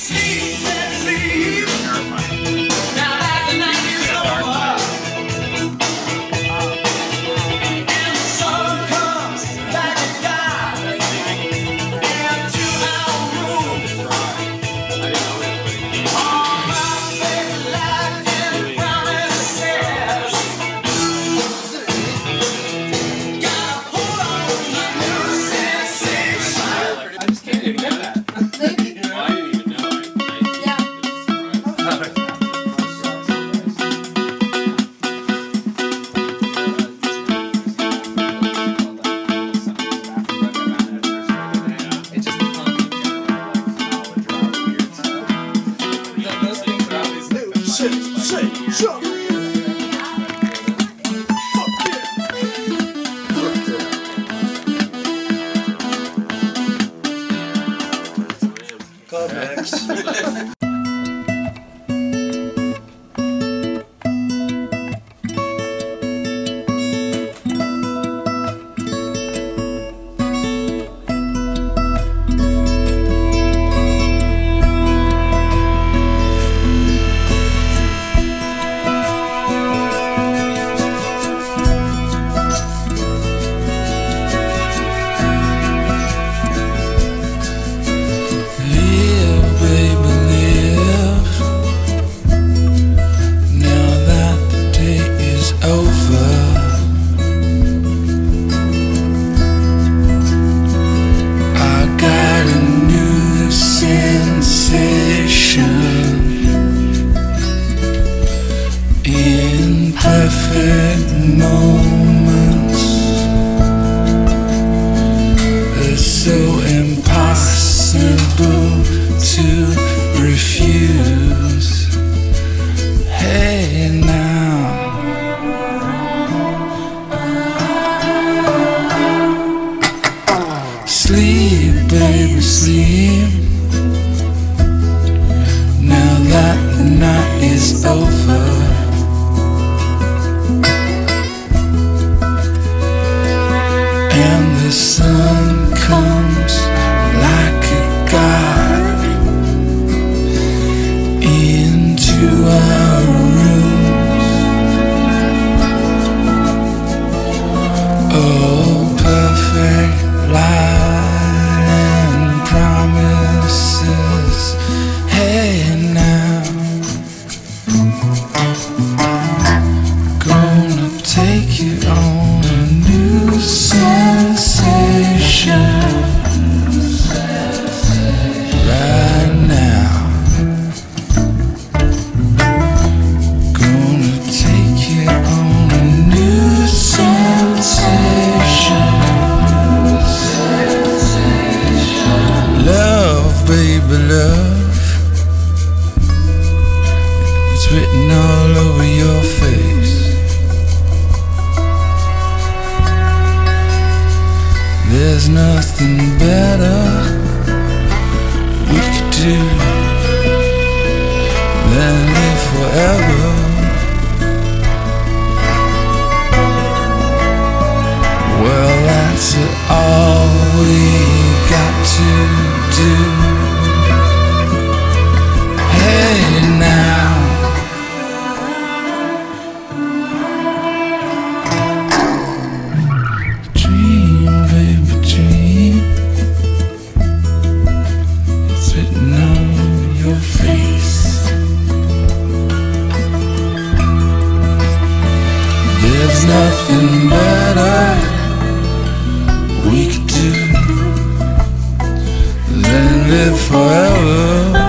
Perfect moments are so impossible to refuse. Hey now, sleep, baby, sleep. Now that the night is over, and the sun comes like a god into our rooms. Oh, perfect light and promises. Hey now, gonna take you on a new sensation right now. Gonna take you on a new sensation. Love, baby, love. It's written all over your face. There's nothing better we could do than live forever. Well, that's all we got to do. Hey now, dream, baby, dream. It's written on your face. There's nothing better we could do than live forever.